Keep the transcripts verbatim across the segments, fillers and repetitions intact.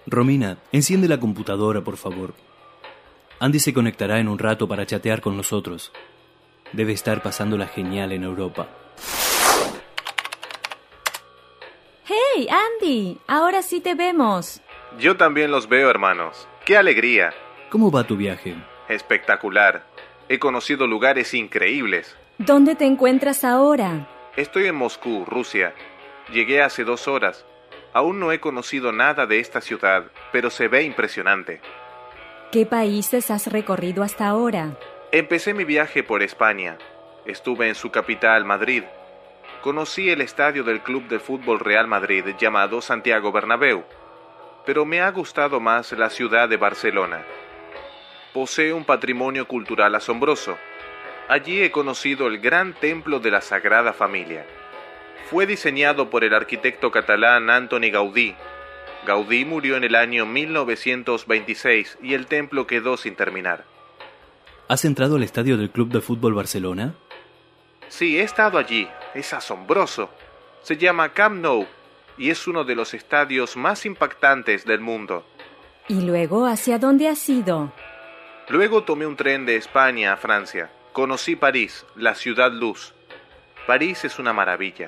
Romina, enciende la computadora, por favor. Andy se conectará en un rato para chatear con nosotros. Debe estar pasándola genial en Europa. ¡Hey, Andy! Ahora sí te vemos. Yo también los veo, hermanos. ¡Qué alegría! ¿Cómo va tu viaje? Espectacular. He conocido lugares increíbles. ¿Dónde te encuentras ahora? Estoy en Moscú, Rusia. Llegué hace dos horas. Aún no he conocido nada de esta ciudad, pero se ve impresionante. ¿Qué países has recorrido hasta ahora? Empecé mi viaje por España. Estuve en su capital, Madrid. Conocí el estadio del Club de Fútbol Real Madrid llamado Santiago Bernabéu, pero me ha gustado más la ciudad de Barcelona. Posee un patrimonio cultural asombroso. Allí he conocido el gran templo de la Sagrada Familia. Fue diseñado por el arquitecto catalán Antoni Gaudí. Gaudí murió en el año mil novecientos veintiséis y el templo quedó sin terminar. ¿Has entrado al estadio del Club de Fútbol Barcelona? Sí, he estado allí. Es asombroso. Se llama Camp Nou y es uno de los estadios más impactantes del mundo. ¿Y luego hacia dónde has ido? Luego tomé un tren de España a Francia. Conocí París, la ciudad luz. París es una maravilla.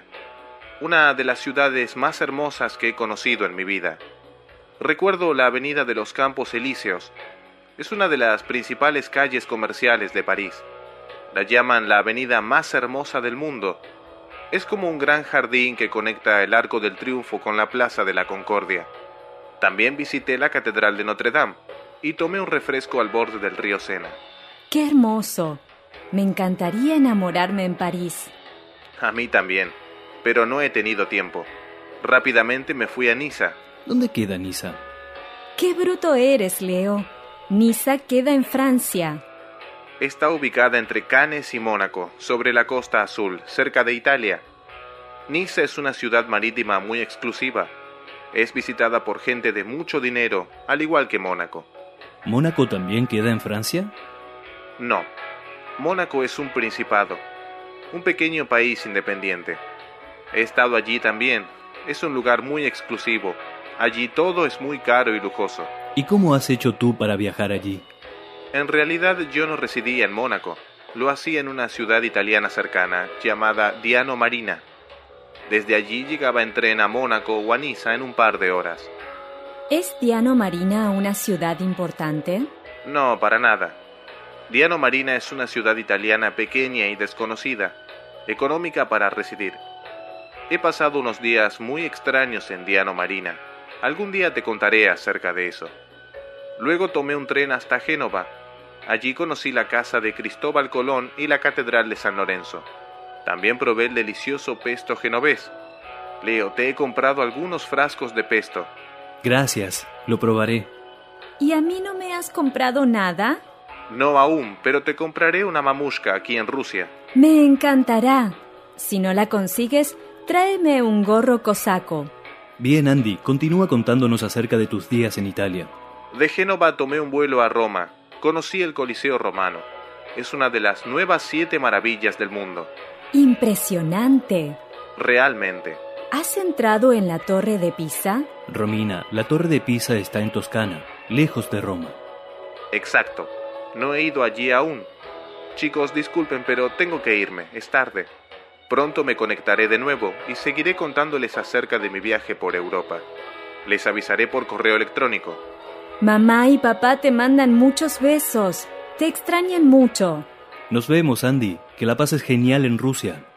Una de las ciudades más hermosas que he conocido en mi vida. Recuerdo la avenida de los Campos Elíseos. Es una de las principales calles comerciales de París. La llaman la avenida más hermosa del mundo. Es como un gran jardín que conecta el Arco del Triunfo con la Plaza de la Concordia. También visité la Catedral de Notre Dame y tomé un refresco al borde del río Sena. ¡Qué hermoso! Me encantaría enamorarme en París. A mí también, pero no he tenido tiempo. Rápidamente me fui a Niza. ¿Dónde queda Niza? ¡Qué bruto eres, Leo! Niza queda en Francia. Está ubicada entre Cannes y Mónaco, sobre la costa azul, cerca de Italia. Niza es una ciudad marítima muy exclusiva. Es visitada por gente de mucho dinero, al igual que Mónaco. ¿Mónaco también queda en Francia? No. Mónaco es un principado, un pequeño país independiente. He estado allí también. Es un lugar muy exclusivo. Allí todo es muy caro y lujoso. ¿Y cómo has hecho tú para viajar allí? En realidad yo no residía en Mónaco. Lo hacía en una ciudad italiana cercana, llamada Diano Marina. Desde allí llegaba en tren a Mónaco o a Niza en un par de horas. ¿Es Diano Marina una ciudad importante? No, para nada. Diano Marina es una ciudad italiana pequeña y desconocida, económica para residir. He pasado unos días muy extraños en Diano Marina. Algún día te contaré acerca de eso. Luego tomé un tren hasta Génova. Allí conocí la casa de Cristóbal Colón y la catedral de San Lorenzo. También probé el delicioso pesto genovés. Leo, te he comprado algunos frascos de pesto. Gracias, lo probaré. ¿Y a mí no me has comprado nada? No aún, pero te compraré una mamushka aquí en Rusia. Me encantará. Si no la consigues, tráeme un gorro cosaco. Bien, Andy, continúa contándonos acerca de tus días en Italia. De Génova tomé un vuelo a Roma. Conocí el Coliseo romano. Es una de las nuevas siete maravillas del mundo. ¡Impresionante! Realmente. ¿Has entrado en la Torre de Pisa? Romina, la Torre de Pisa está en Toscana, lejos de Roma. Exacto. No he ido allí aún. Chicos, disculpen, pero tengo que irme. Es tarde. Pronto me conectaré de nuevo y seguiré contándoles acerca de mi viaje por Europa. Les avisaré por correo electrónico. Mamá y papá te mandan muchos besos. Te extrañan mucho. Nos vemos, Andy. Que la pases genial en Rusia.